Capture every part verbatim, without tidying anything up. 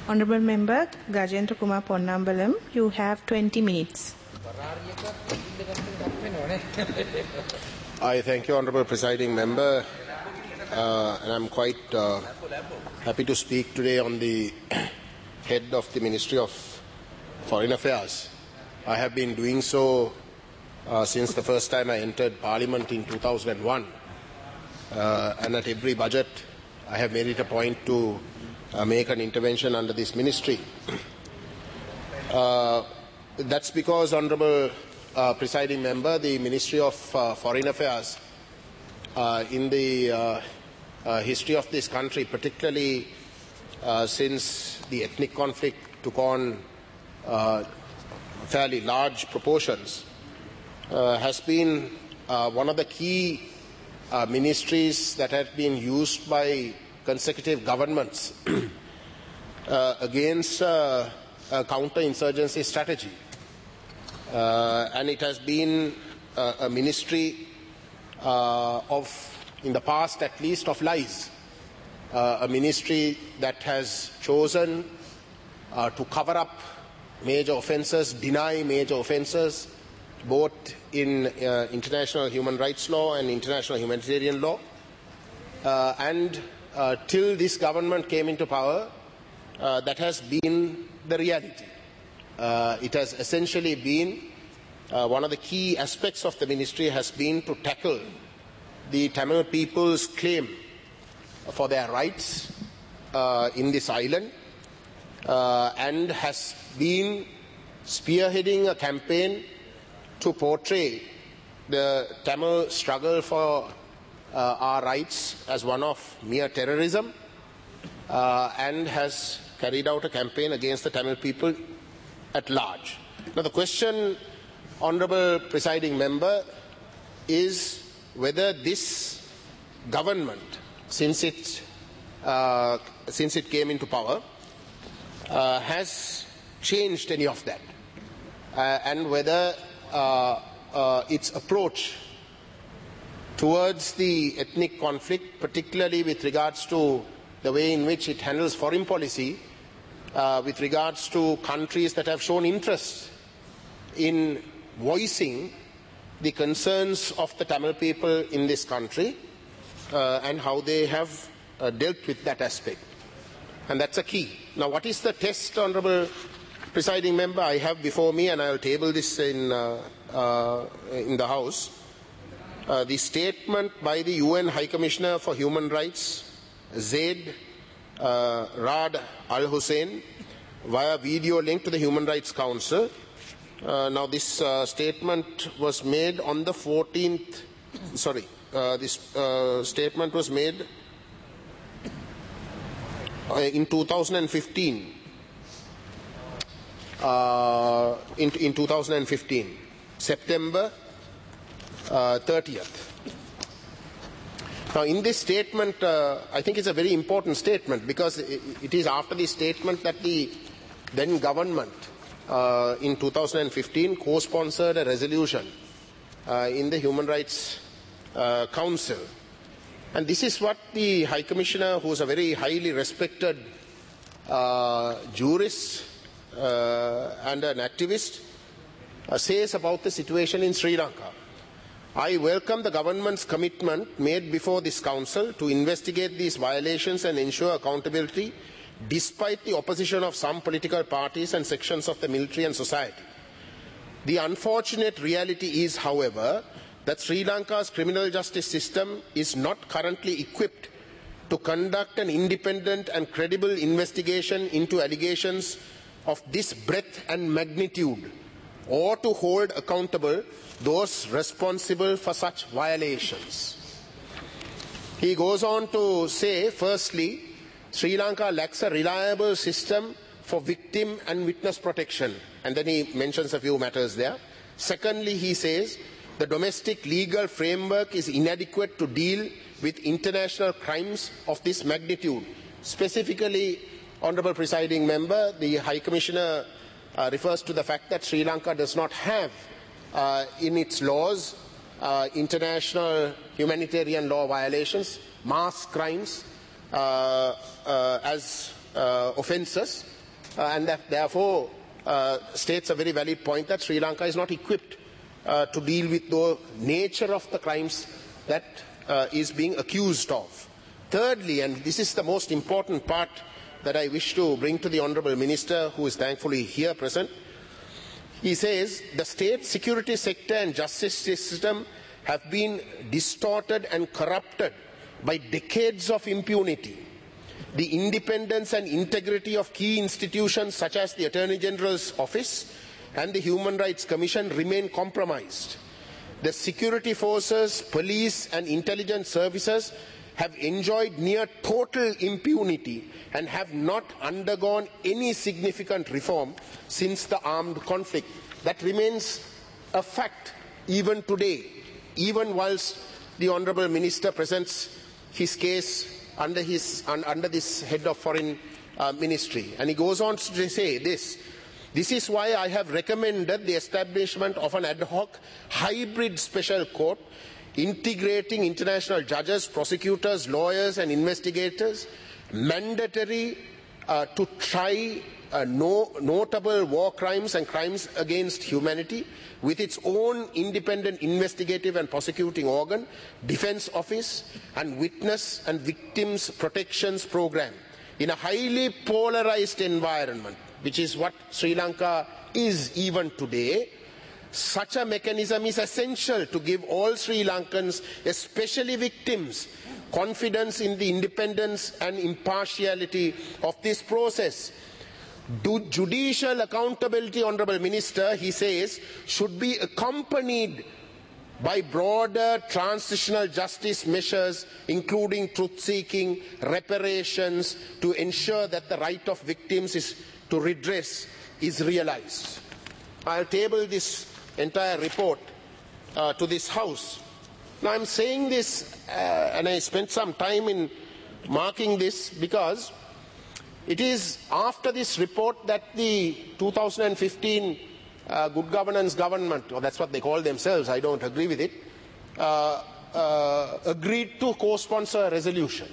Honourable Member Gajendra Kumar Ponnambalam, you have twenty minutes. I thank you, Honourable Presiding Member, uh, and I'm quite uh, happy to speak today on the head of the Ministry of Foreign Affairs. I have been doing so uh, since the first time I entered Parliament in two thousand one, uh, and at every budget I have made it a point to uh, make an intervention under this ministry. Uh, that's because, Honourable uh, Presiding Member, the Ministry of uh, Foreign Affairs uh, in the uh, uh, history of this country, particularly uh, since the ethnic conflict took on uh, fairly large proportions, uh, has been uh, one of the key uh, ministries that have been used by consecutive governments uh, against uh, a counter-insurgency strategy. Uh, and it has been uh, a ministry uh, of, in the past at least, of lies. Uh, a ministry that has chosen uh, to cover up major offences, deny major offences, both in uh, international human rights law and international humanitarian law. Uh, and uh, till this government came into power, uh, that has been the reality. Uh, it has essentially been uh, one of the key aspects of the ministry has been to tackle the Tamil people's claim for their rights uh, in this island, uh, and has been spearheading a campaign to portray the Tamil struggle for uh, our rights as one of mere terrorism, uh, and has carried out a campaign against the Tamil people at large. Now the question, Honourable Presiding Member, is whether this government, since it, uh, since it came into power, uh, has changed any of that, uh, and whether uh, uh, its approach towards the ethnic conflict, particularly with regards to the way in which it handles foreign policy, uh, with regards to countries that have shown interest in voicing the concerns of the Tamil people in this country, uh, and how they have uh, dealt with that aspect. And that's a key. Now, what is the test, Honourable Presiding Member? I have before me, and I will table this in, uh, uh, in the House, uh, the statement by the U N High Commissioner for Human Rights, Zaid uh, Rad Al Hussein, via video link to the Human Rights Council. Uh, now, this uh, statement was made on the fourteenth, sorry, uh, this uh, statement was made uh, in two thousand fifteen. Uh, in, in two thousand fifteen, September uh, thirtieth. Now, in this statement, uh, I think it's a very important statement, because it, it is after this statement that the then government Uh, in two thousand fifteen co-sponsored a resolution uh, in the Human Rights uh, Council. And this is what the High Commissioner, who is a very highly respected uh, jurist uh, and an activist, uh, says about the situation in Sri Lanka. I welcome the government's commitment made before this council to investigate these violations and ensure accountability, despite the opposition of some political parties and sections of the military and society. The unfortunate reality is, however, that Sri Lanka's criminal justice system is not currently equipped to conduct an independent and credible investigation into allegations of this breadth and magnitude, or to hold accountable those responsible for such violations. He goes on to say, firstly, Sri Lanka lacks a reliable system for victim and witness protection. And then he mentions a few matters there. Secondly, he says, the domestic legal framework is inadequate to deal with international crimes of this magnitude. Specifically, Honourable Presiding Member, the High Commissioner uh, refers to the fact that Sri Lanka does not have uh, in its laws uh, international humanitarian law violations, mass crimes, Uh, uh, as uh, offences, uh, and that therefore uh, states a very valid point that Sri Lanka is not equipped uh, to deal with the nature of the crimes that uh, is being accused of. Thirdly, and this is the most important part that I wish to bring to the Honourable Minister, who is thankfully here present, he says the state security sector and justice system have been distorted and corrupted by decades of impunity. The independence and integrity of key institutions such as the Attorney General's Office and the Human Rights Commission remain compromised. The security forces, police and intelligence services have enjoyed near total impunity and have not undergone any significant reform since the armed conflict. That remains a fact even today, even whilst the Honourable Minister presents his case under, his, un, under this head of foreign uh, ministry. And he goes on to say this: this is why I have recommended the establishment of an ad hoc hybrid special court integrating international judges, prosecutors, lawyers and investigators, mandatory uh, to try uh, no, notable war crimes and crimes against humanity, with its own independent investigative and prosecuting organ, defence office and witness and victims protections program. In a highly polarised environment, which is what Sri Lanka is even today, such a mechanism is essential to give all Sri Lankans, especially victims, confidence in the independence and impartiality of this process. Do judicial accountability, Honourable Minister, he says, should be accompanied by broader transitional justice measures, including truth-seeking, reparations, to ensure that the right of victims is to redress is realised. I will table this entire report uh, to this House. Now I am saying this uh, and I spent some time in marking this because it is after this report that the two thousand fifteen uh, Good Governance Government, or that's what they call themselves, I don't agree with it, uh, uh, agreed to co-sponsor a resolution.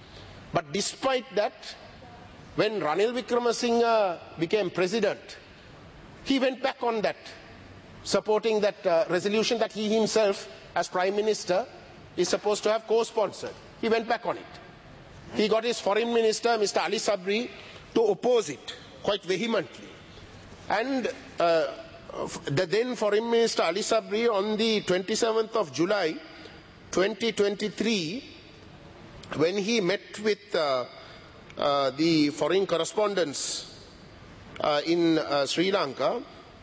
But despite that, when Ranil Wickremesinghe became president, he went back on that, supporting that uh, resolution that he himself, as Prime Minister, is supposed to have co-sponsored. He went back on it. He got his Foreign Minister, Mister Ali Sabri, to oppose it quite vehemently. And uh, the then Foreign Minister Ali Sabri, on the twenty-seventh of July twenty twenty-three, when he met with uh, uh, the foreign correspondents uh, in uh, Sri Lanka,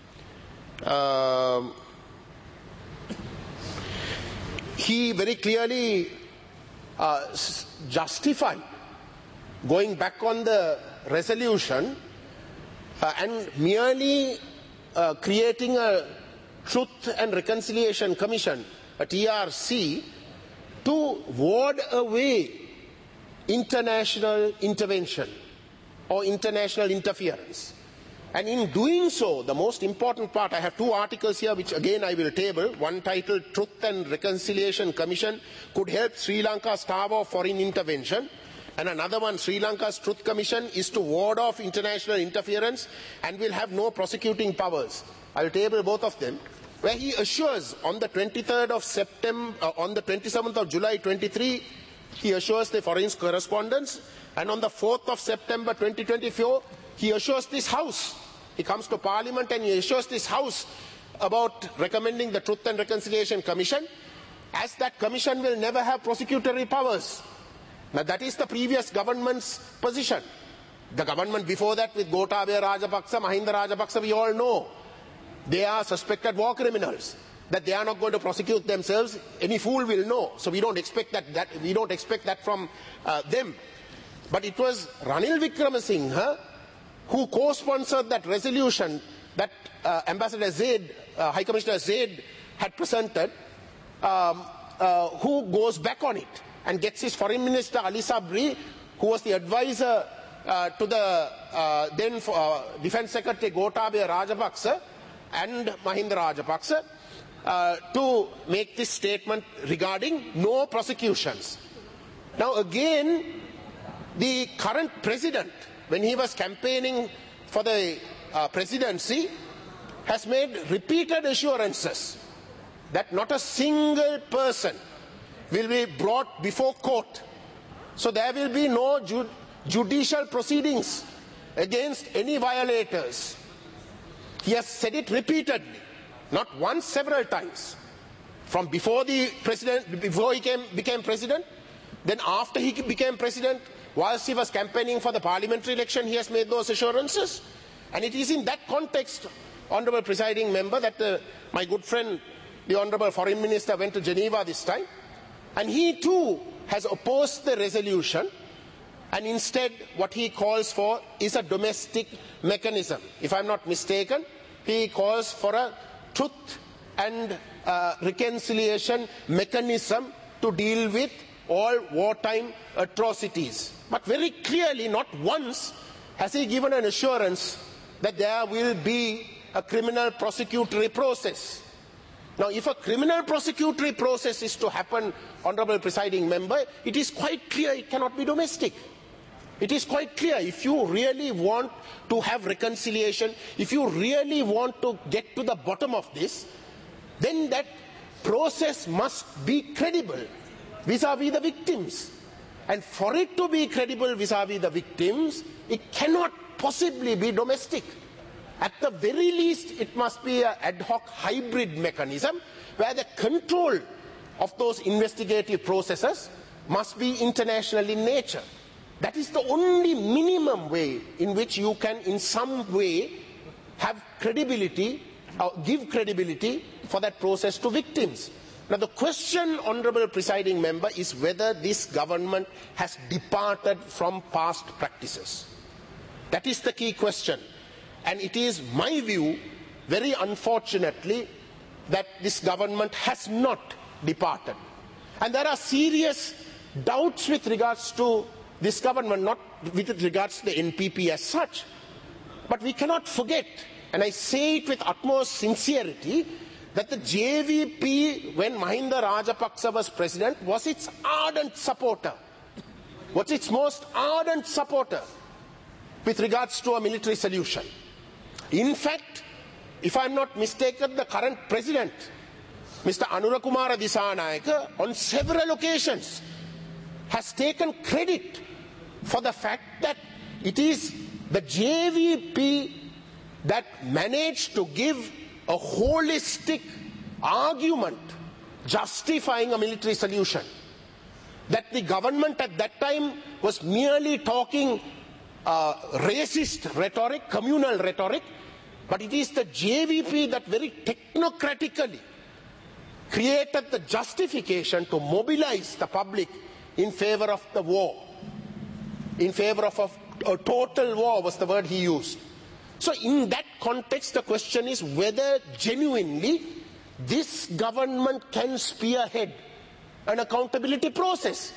uh, he very clearly uh, justified going back on the resolution uh, and merely uh, creating a Truth and Reconciliation Commission, a T R C, to ward away international intervention or international interference. And in doing so, the most important part, I have two articles here which again I will table. One titled Truth and Reconciliation Commission could help Sri Lanka starve off foreign intervention. And another one, Sri Lanka's Truth Commission is to ward off international interference and will have no prosecuting powers. I will table both of them, where he assures on the twenty-third of September, uh, on the twenty-seventh of July twenty-three, he assures the foreign correspondents, and on the fourth of September twenty twenty-four, he assures this House. He comes to Parliament and he assures this House about recommending the Truth and Reconciliation Commission, as that commission will never have prosecutory powers. Now that is the previous government's position. The government before that, with Gotabaya Rajapaksa, Mahinda Rajapaksa, we all know they are suspected war criminals, that they are not going to prosecute themselves. Any fool will know. So we don't expect that, that, we don't expect that from uh, them. But it was Ranil Wickremesinghe who co-sponsored that resolution that uh, Ambassador Zaid, uh, High Commissioner Zaid had presented, um, uh, who goes back on it and gets his Foreign Minister Ali Sabri, who was the advisor uh, to the uh, then uh, Defence Secretary Gotabaya Rajapaksa and Mahinda Rajapaksa, uh, to make this statement regarding no prosecutions. Now again, the current president, when he was campaigning for the uh, presidency has made repeated assurances that not a single person will be brought before court. So there will be no ju judicial proceedings against any violators. He has said it repeatedly, not once, several times. From before the president, before he came, became president, then after he became president, whilst he was campaigning for the parliamentary election, he has made those assurances. And it is in that context, Honourable Presiding Member, that uh, my good friend, the Honourable Foreign Minister, went to Geneva this time. And he too has opposed the resolution. And instead, what he calls for is a domestic mechanism. If I'm not mistaken, he calls for a truth and uh, reconciliation mechanism to deal with all wartime atrocities. But very clearly, not once has he given an assurance that there will be a criminal prosecutory process. Now, if a criminal prosecutory process is to happen, Honourable Presiding Member, it is quite clear it cannot be domestic. It is quite clear, if you really want to have reconciliation, if you really want to get to the bottom of this, then that process must be credible vis-à-vis the victims. And for it to be credible vis-à-vis the victims, it cannot possibly be domestic. At the very least, it must be an ad hoc hybrid mechanism where the control of those investigative processes must be international in nature. That is the only minimum way in which you can in some way have credibility, or give credibility for that process to victims. Now the question, Honourable Presiding Member, is whether this government has departed from past practices. That is the key question. And it is my view, very unfortunately, that this government has not departed. And there are serious doubts with regards to this government, not with regards to the N P P as such. But we cannot forget, and I say it with utmost sincerity, that the J V P, when Mahinda Rajapaksa was president, was its ardent supporter, was its most ardent supporter with regards to a military solution. In fact, if I am not mistaken, the current president, Mister Anura Kumara Dissanayake, on several occasions has taken credit for the fact that it is the J V P that managed to give a holistic argument justifying a military solution. That the government at that time was merely talking uh, racist rhetoric, communal rhetoric, but it is the J V P that very technocratically created the justification to mobilize the public in favor of the war, in favor of a, a total war was the word he used. So in that context, the question is whether genuinely this government can spearhead an accountability process.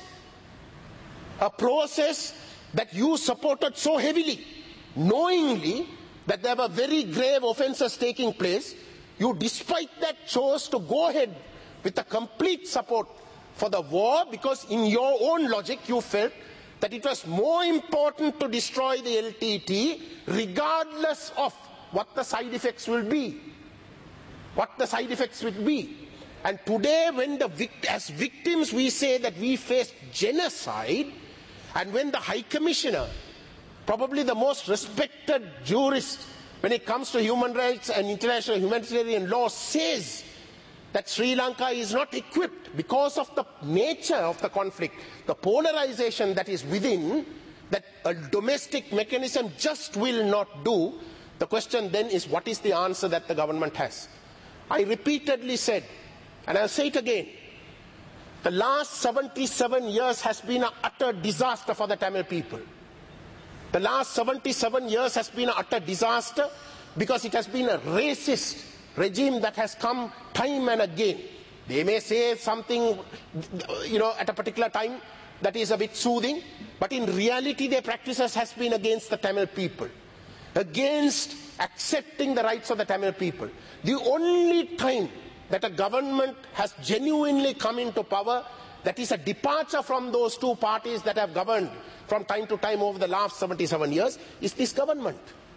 A process that you supported so heavily, knowingly that there were very grave offences taking place, you despite that chose to go ahead with a complete support for the war because in your own logic you felt that it was more important to destroy the L T T regardless of what the side effects will be. What the side effects will be. And today when the vict as victims we say that we face genocide, and when the High Commissioner, probably the most respected jurist when it comes to human rights and international humanitarian law, says that Sri Lanka is not equipped because of the nature of the conflict, the polarization that is within, that a domestic mechanism just will not do. The question then is, what is the answer that the government has? I repeatedly said, and I'll say it again, the last seventy-seven years has been an utter disaster for the Tamil people. The last seventy-seven years has been an utter disaster because it has been a racist regime that has come time and again. They may say something, you know, at a particular time that is a bit soothing, but in reality their practices has been against the Tamil people, against accepting the rights of the Tamil people. The only time that a government has genuinely come into power that is a departure from those two parties that have governed from time to time over the last seventy-seven years is this government.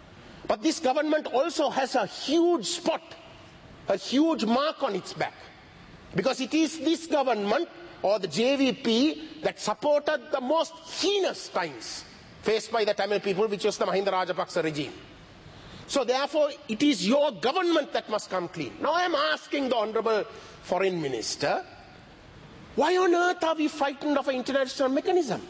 But this government also has a huge spot, a huge mark on its back. Because it is this government, or the J V P, that supported the most heinous times faced by the Tamil people, which was the Mahinda Rajapaksa regime. So therefore, it is your government that must come clean. Now I am asking the Honourable Foreign Minister, why on earth are we frightened of an international mechanism?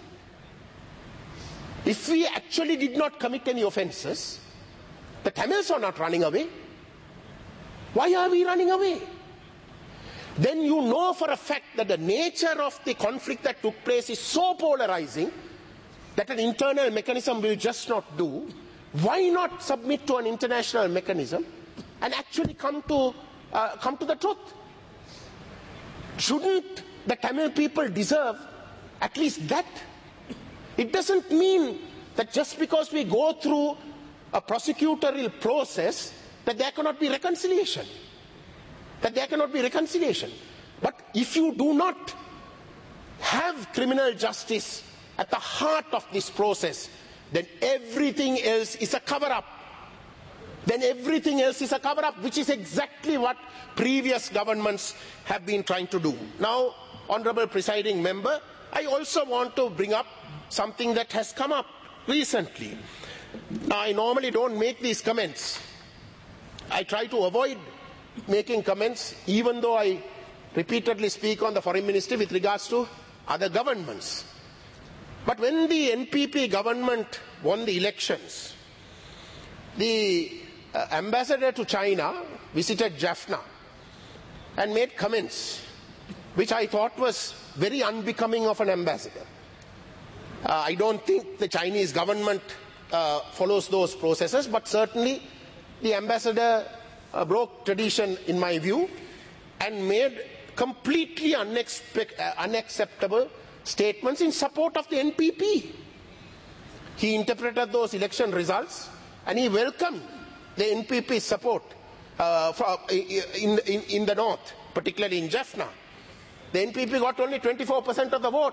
If we actually did not commit any offences, the Tamils are not running away. Why are we running away? Then you know for a fact that the nature of the conflict that took place is so polarizing that an internal mechanism will just not do. Why not submit to an international mechanism and actually come to, uh, come to the truth? Shouldn't the Tamil people deserve at least that? It doesn't mean that just because we go through a prosecutorial process that there cannot be reconciliation. That there cannot be reconciliation. But if you do not have criminal justice at the heart of this process, then everything else is a cover-up. Then everything else is a cover-up, which is exactly what previous governments have been trying to do. Now, Honourable Presiding Member, I also want to bring up something that has come up recently. Now, I normally don't make these comments. I try to avoid making comments, even though I repeatedly speak on the Foreign Ministry with regards to other governments. But when the N P P government won the elections, the uh, ambassador to China visited Jaffna and made comments which I thought was very unbecoming of an ambassador. Uh, I don't think the Chinese government uh, follows those processes, but certainly the ambassador uh, broke tradition in my view and made completely unexpe- uh, unacceptable statements in support of the N P P. He interpreted those election results and he welcomed the N P P's support uh, for, in, in, in the north, particularly in Jaffna. The N P P got only twenty-four percent of the vote.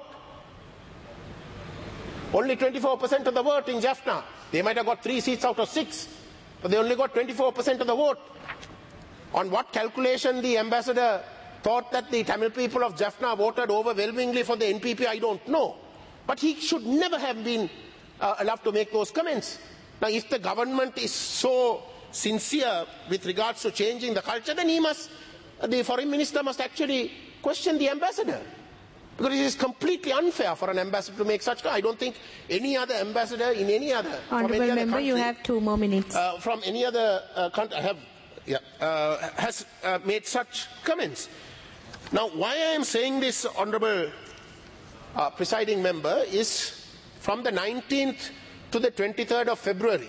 Only twenty-four percent of the vote in Jaffna. They might have got three seats out of six, but they only got twenty-four percent of the vote. On what calculation the ambassador thought that the Tamil people of Jaffna voted overwhelmingly for the N P P, I don't know. But he should never have been uh, allowed to make those comments. Now, if the government is so sincere with regards to changing the culture, then he must, the foreign minister must actually question the ambassador. Because it is completely unfair for an ambassador to make such. I don't think any other ambassador in any other. Honourable any member, other country, you have two more minutes. Uh, from any other uh, country, I have, yeah, uh, has uh, made such comments. Now, why I am saying this, Honourable uh, Presiding Member, is from the nineteenth to the twenty-third of February,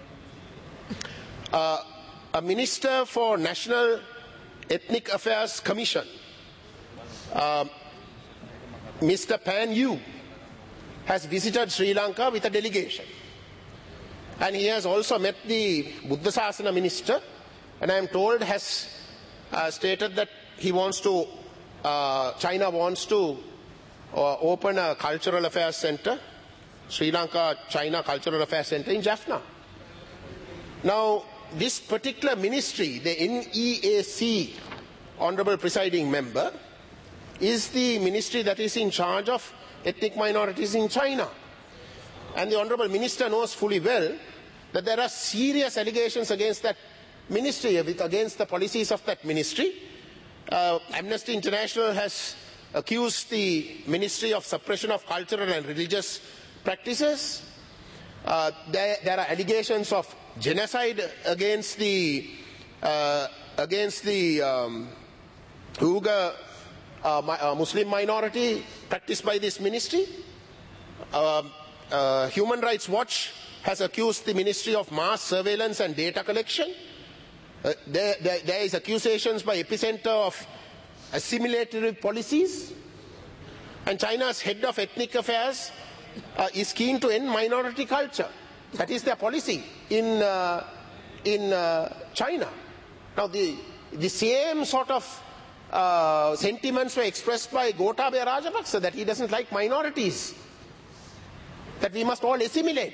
uh, a Minister for National Ethnic Affairs Commission, uh, Mister Pan Yu, has visited Sri Lanka with a delegation. And he has also met the Buddha Sasana Minister, and I am told has uh, stated that he wants to, uh, China wants to uh, open a cultural affairs center, Sri Lanka China Cultural Affairs Center in Jaffna. Now, this particular ministry, the N E A C, Honourable Presiding Member, is the ministry that is in charge of ethnic minorities in China. And the Honourable Minister knows fully well that there are serious allegations against that ministry, against the policies of that ministry. Uh, Amnesty International has accused the Ministry of suppression of cultural and religious practices. Uh, there, there are allegations of genocide against the, uh, against the um, Uyghur Uh, my, uh, Muslim minority practiced by this ministry. Uh, uh, Human Rights Watch has accused the Ministry of mass surveillance and data collection. Uh, there, there, there is accusations by Epicenter of assimilatory policies. And China's head of ethnic affairs uh, is keen to end minority culture. That is their policy in, uh, in uh, China. Now, the, the same sort of Uh, sentiments were expressed by Gotabaya Rajapaksa, that he doesn't like minorities, that we must all assimilate.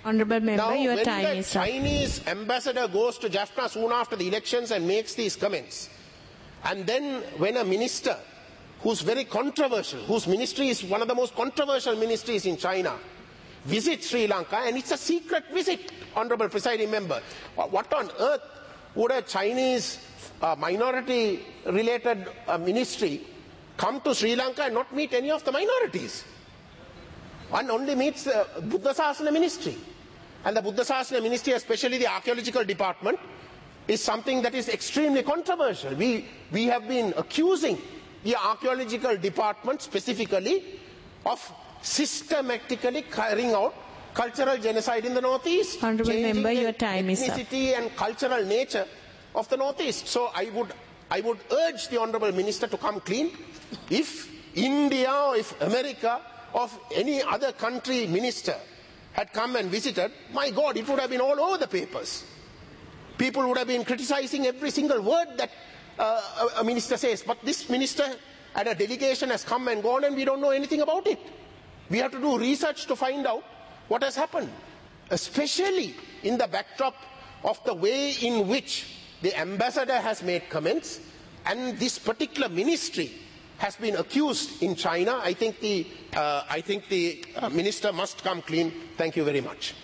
Honourable Member, now, your when time the is up. Chinese ambassador goes to Jaffna soon after the elections and makes these comments, and then when a minister who's very controversial, whose ministry is one of the most controversial ministries in China, visits Sri Lanka, and it's a secret visit, Honourable Presiding Member. What on earth would a Chinese uh, minority-related uh, ministry come to Sri Lanka and not meet any of the minorities? One only meets the Buddha Sasana ministry. And the Buddha Sasana ministry, especially the archaeological department, is something that is extremely controversial. We, we have been accusing the archaeological department specifically of systematically carrying out cultural genocide in the Northeast. Honourable changing Member, the your time is up. ethnicity and cultural nature of the Northeast. So I would, I would urge the Honourable Minister to come clean. If India or if America or if any other country minister had come and visited, my God, it would have been all over the papers. People would have been criticizing every single word that uh, a minister says. But this minister and a delegation has come and gone and we don't know anything about it. We have to do research to find out what has happened, especially in the backdrop of the way in which the ambassador has made comments and this particular ministry has been accused in China. I think the, uh, I think the uh, minister must come clean. Thank you very much.